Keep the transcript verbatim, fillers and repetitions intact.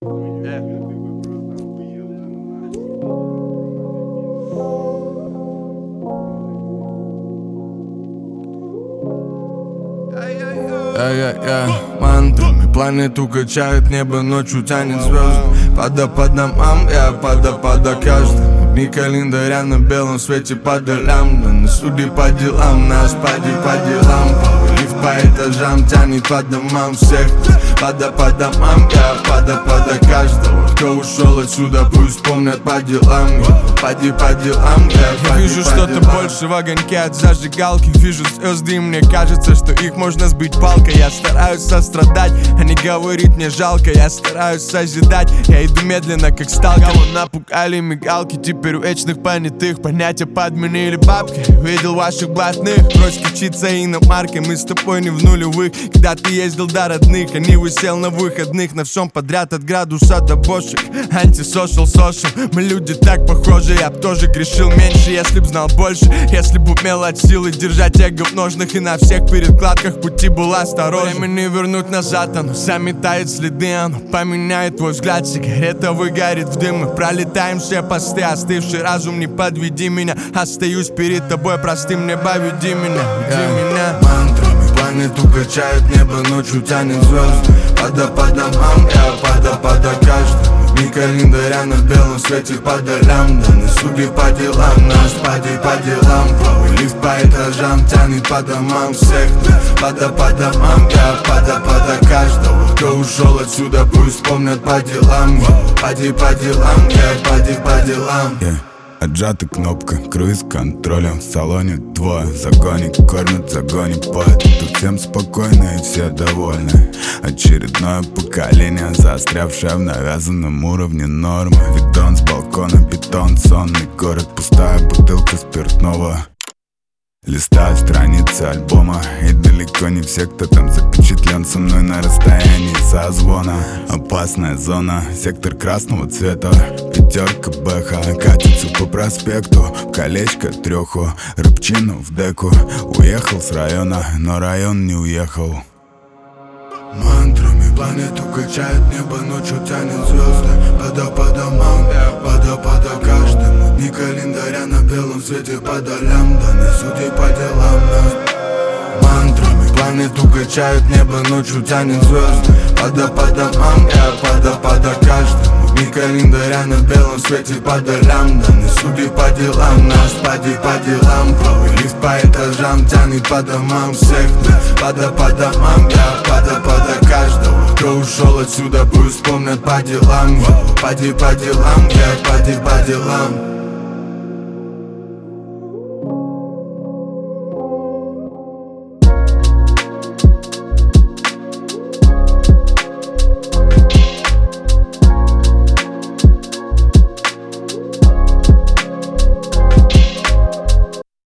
Я-я-я, мантрами планету качает, небо ночью тянет звезды. Пада по домам, я пада пада каждый. Дни календаря на белом свете по долям. Да на суде по делам, нас пади по делам. Лифт по этажам тянет по домам всех. Пада по домам, я пада пада каждого. Кто ушел отсюда, пусть помнят по делам. Пади по делам, я Я вижу что-то больше в огоньке от зажигалки. Вижу звезды, и мне кажется, что их можно сбить палкой. Я стараюсь сострадать, а не говорить мне жалко. Я стараюсь созидать, я иду медленно, как сталкер. Кого напугали мигалки, теперь у вечных понятых понятия подменили бабки. Видел ваших блатных, брось учиться иномаркой. Мы с тобой не в нулевых, когда ты ездил до родных. Они высел на выходных, на всем подряд от градуса до бошек. Антисошал, сошел, мы люди так похожи. Я б тоже грешил меньше, если б знал больше. Если б умел от силы держать эго в ножнах. И на всех перекладках пути был осторожен. Времени вернуть назад, оно заметает следы. Оно поменяет твой взгляд, сигарета выгорит в дым. Мы пролетаем все посты, остывший разум, не подведи меня. Остаюсь перед тобой простым, небо, веди меня, веди меня. Мантрами планету качает, небо ночью тянет звезды. Пада по домам, я пада пада каждый. Дни календаря на белом свете по долям. Да на суде по делам, нас пади по делам. Лифт по этажам тянет по домам всех. Пада по домам, я пада пада каждого. Кто ушел отсюда, пусть помнят по делам. Пади по делам, я пади по делам. yeah. Отжата кнопка, круиз контролем. В салоне двое, загоник, кормят, загонит поэт. Тут всем спокойно и все довольны. Очередное поколение, застрявшее в навязанном уровне нормы. Видон с балкона, бетон, сонный город. Пустая бутылка спиртного. Листаю страницы альбома, и далеко не все, кто там запечатлен со мной на расстоянии созвона. Опасная зона, сектор красного цвета. Пятерка Бэха катится по проспекту. Колечко треху, рыбчину в деку. Уехал с района, но район не уехал. Мантрами планету качает, небо ночью тянет звезды. Пада по домам, пада пада каждому. Дни календаря на белом свете по долям. Да на суде по делам нас. Мантрами планету качает, небо ночью тянет звезды. Пада по домам, я пада пада каждому. Дни календаря на белом свете по долям. Да на суде по делам, нас пади по делам. Лифт по этажам тянет по домам всех. Пада по домам, я пада пада каждого. Кто ушел отсюда, пусть помнят по делам. Пади по делам, я пади по делам.